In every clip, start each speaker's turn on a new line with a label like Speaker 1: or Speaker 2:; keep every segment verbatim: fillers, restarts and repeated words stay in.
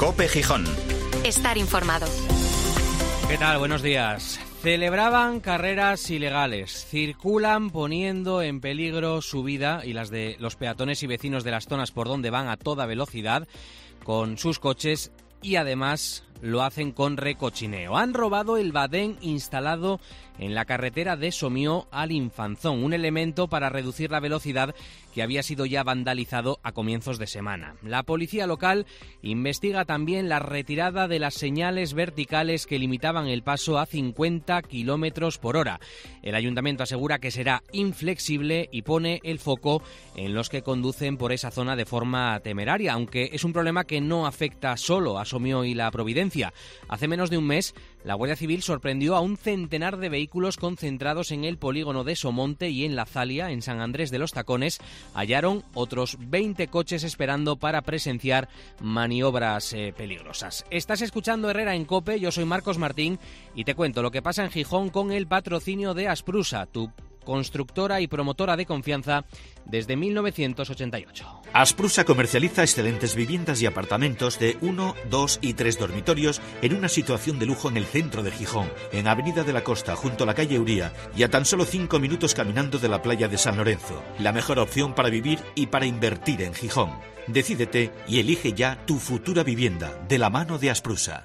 Speaker 1: COPE Gijón.
Speaker 2: Estar informado.
Speaker 3: ¿Qué tal? Buenos días. Celebraban carreras ilegales, circulan poniendo en peligro su vida y las de los peatones y vecinos de las zonas por donde van a toda velocidad con sus coches y además lo hacen con recochineo. Han robado el badén instalado en la carretera de Somió al Infanzón, un elemento para reducir la velocidad que había sido ya vandalizado a comienzos de semana. La policía local investiga también la retirada de las señales verticales que limitaban el paso a cincuenta kilómetros por hora. El ayuntamiento asegura que será inflexible y pone el foco en los que conducen por esa zona de forma temeraria, aunque es un problema que no afecta solo a Somió y la Providencia. Hace menos de un mes, la Guardia Civil sorprendió a un centenar de vehículos concentrados en el polígono de Somonte y en La Zalia, en San Andrés de los Tacones. Hallaron otros veinte coches esperando para presenciar maniobras eh, peligrosas. Estás escuchando Herrera en COPE, yo soy Marcos Martín y te cuento lo que pasa en Gijón con el patrocinio de Asprusa, tu constructora y promotora de confianza desde mil novecientos ochenta y ocho.
Speaker 4: Asprusa comercializa excelentes viviendas y apartamentos de uno, dos y tres dormitorios en una situación de lujo en el centro de Gijón, en Avenida de la Costa, junto a la calle Uría y a tan solo cinco minutos caminando de la playa de San Lorenzo. La mejor opción para vivir y para invertir en Gijón. Decídete y elige ya tu futura vivienda de la mano de Asprusa.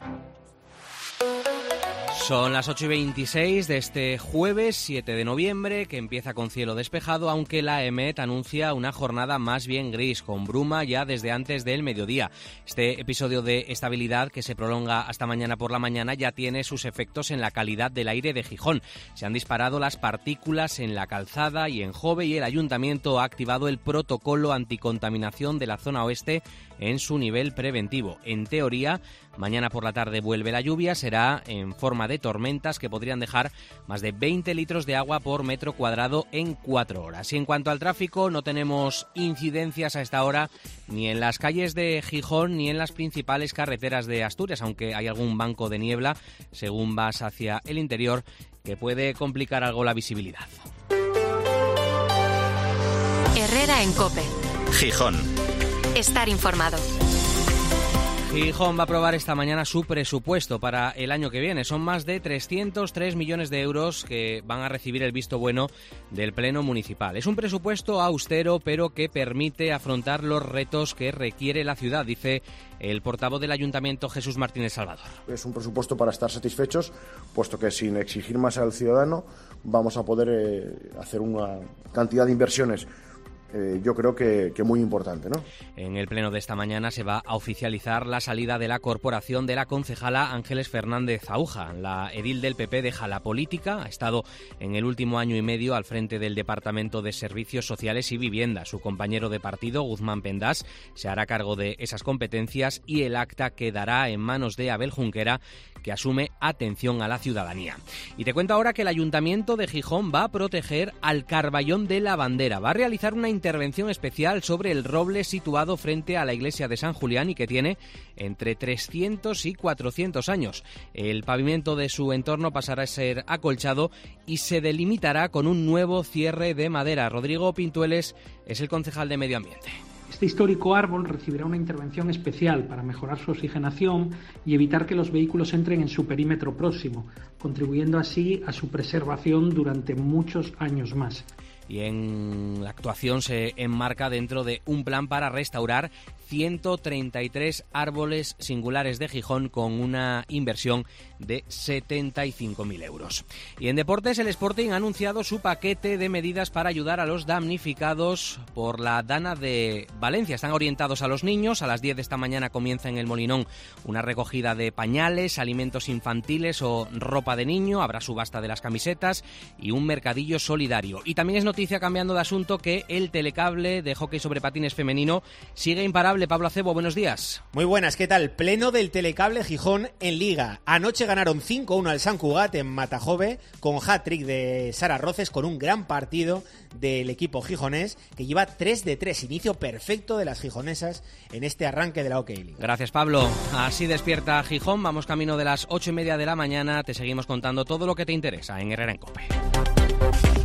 Speaker 3: Son las ocho y veintiséis de este jueves siete de noviembre, que empieza con cielo despejado, aunque la EMET anuncia una jornada más bien gris, con bruma ya desde antes del mediodía. Este episodio de estabilidad, que se prolonga hasta mañana por la mañana, ya tiene sus efectos en la calidad del aire de Gijón. Se han disparado las partículas en la calzada y en Jove, y el ayuntamiento ha activado el protocolo anticontaminación de la zona oeste en su nivel preventivo. En teoría, mañana por la tarde vuelve la lluvia, será en forma de tormentas que podrían dejar más de veinte litros de agua por metro cuadrado en cuatro horas. Y en cuanto al tráfico, no tenemos incidencias a esta hora ni en las calles de Gijón ni en las principales carreteras de Asturias, aunque hay algún banco de niebla según vas hacia el interior que puede complicar algo la visibilidad.
Speaker 2: Herrera en COPE.
Speaker 1: Gijón.
Speaker 2: Estar informado.
Speaker 3: Gijón va a aprobar esta mañana su presupuesto para el año que viene. Son más de trescientos tres millones de euros que van a recibir el visto bueno del Pleno Municipal. Es un presupuesto austero, pero que permite afrontar los retos que requiere la ciudad, dice el portavoz del Ayuntamiento, Jesús Martínez Salvador.
Speaker 5: Es un presupuesto para estar satisfechos, puesto que sin exigir más al ciudadano vamos a poder eh, hacer una cantidad de inversiones Eh, yo creo que, que muy importante, ¿no?
Speaker 3: En el pleno de esta mañana se va a oficializar la salida de la corporación de la concejala Ángeles Fernández Aúja. La edil del P P deja la política, ha estado en el último año y medio al frente del Departamento de Servicios Sociales y Vivienda. Su compañero de partido, Guzmán Pendás, se hará cargo de esas competencias y el acta quedará en manos de Abel Junquera, que asume atención a la ciudadanía. Y te cuento ahora que el Ayuntamiento de Gijón va a proteger al Carballón de la Bandera. Va a realizar una intervención especial sobre el roble situado frente a la iglesia de San Julián y que tiene entre trescientos y cuatrocientos años. El pavimento de su entorno pasará a ser acolchado y se delimitará con un nuevo cierre de madera. Rodrigo Pintueles es el concejal de Medio Ambiente.
Speaker 6: Este histórico árbol recibirá una intervención especial para mejorar su oxigenación y evitar que los vehículos entren en su perímetro próximo, contribuyendo así a su preservación durante muchos años más.
Speaker 3: Y en la actuación se enmarca dentro de un plan para restaurar ciento treinta y tres árboles singulares de Gijón con una inversión de setenta y cinco mil euros. Y en deportes, el Sporting ha anunciado su paquete de medidas para ayudar a los damnificados por la Dana de Valencia. Están orientados a los niños. A las diez de esta mañana comienza en el Molinón una recogida de pañales, alimentos infantiles o ropa de niño. Habrá subasta de las camisetas y un mercadillo solidario. Y también es noticia, cambiando de asunto, que el telecable de hockey sobre patines femenino sigue imparable. Pablo Acebo, buenos días.
Speaker 7: Muy buenas, ¿qué tal? Pleno del telecable Gijón en Liga. Anoche ganaron cinco uno al Sant Cugat en Matajove con hat-trick de Sara Roces, con un gran partido del equipo gijonés que lleva tres de tres, inicio perfecto de las gijonesas en este arranque de la Hockey League.
Speaker 3: Gracias, Pablo. Así despierta Gijón. Vamos camino de las ocho y media de la mañana. Te seguimos contando todo lo que te interesa en Herrera en COPE.